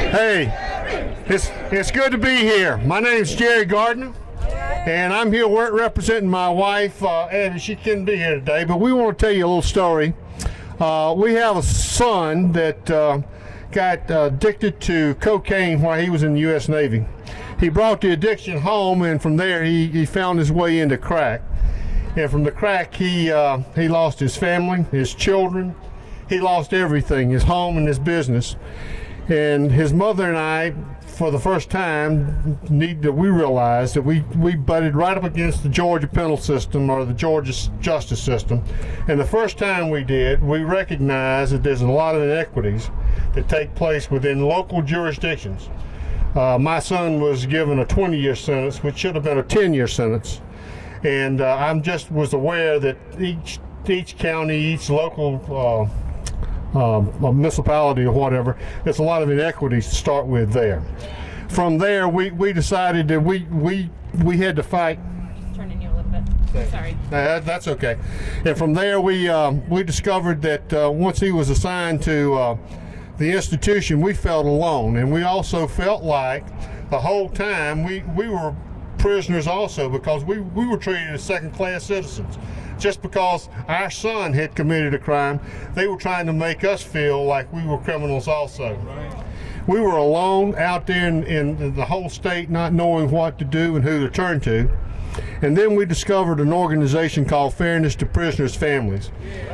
Hey, it's good to be here. My name's Jerry Gardner, and I'm here representing my wife, Abby. She couldn't be here today, but we want to tell you a little story. We have a son that got addicted to cocaine while he was in the U.S. Navy. He brought the addiction home, and from there he found his way into crack. And from the crack, he lost his family, his children. He lost everything, his home and his business. And his mother and I, for the first time, we realized that we butted right up against the Georgia penal system or the Georgia justice system. And the first time we did, we recognized that there's a lot of inequities that take place within local jurisdictions. My son was given a 20-year sentence, which should have been a 10-year sentence. And was aware that each county, each local municipality or whatever, there's a lot of inequities to start with there. From there, we decided that we had to fight. Turning you a little bit. Sorry. That's okay. And from there, we discovered that once he was assigned to the institution, we felt alone, and we also felt like the whole time we were prisoners also, because we were treated as second-class citizens. Just because our son had committed a crime, they were trying to make us feel like we were criminals also. Right. We were alone out there in the whole state, not knowing what to do and who to turn to. And then we discovered an organization called Fairness to Prisoners' Families.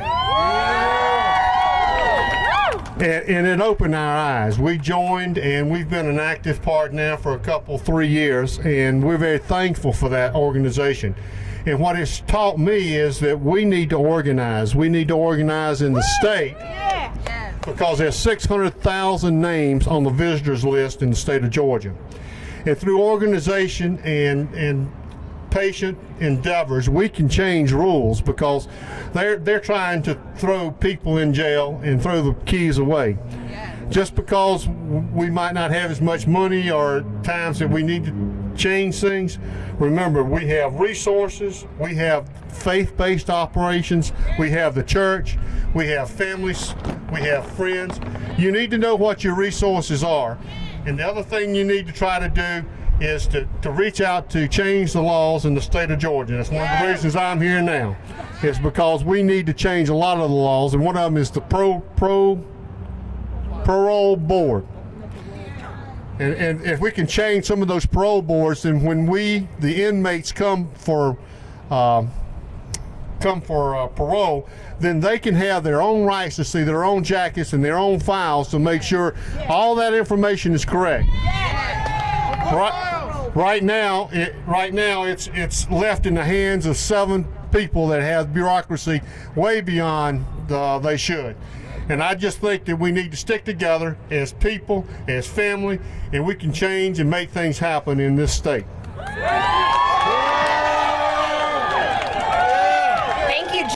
And it opened our eyes. We joined, and we've been an active part now for 3 years, and we're very thankful for that organization. And what it's taught me is that we need to organize. We need to organize in the state, because there's 600,000 names on the visitors list in the state of Georgia. And through organization and patient endeavors, we can change rules, because they're trying to throw people in jail and throw the keys away. Just because we might not have as much money or times that we need to change things, remember, we have resources, we have faith-based operations, we have the church, we have families, we have friends. You need to know what your resources are. And the other thing you need to try to do is to reach out to change the laws in the state of Georgia. That's one of the reasons I'm here now. It's because we need to change a lot of the laws, and one of them is the parole board. And if we can change some of those parole boards, then when the inmates come for parole, then they can have their own rights to see their own jackets and their own files to make sure all that information is correct. Right now, it's left in the hands of 7 people that have bureaucracy way beyond they should. And I just think that we need to stick together as people, as family, and we can change and make things happen in this state.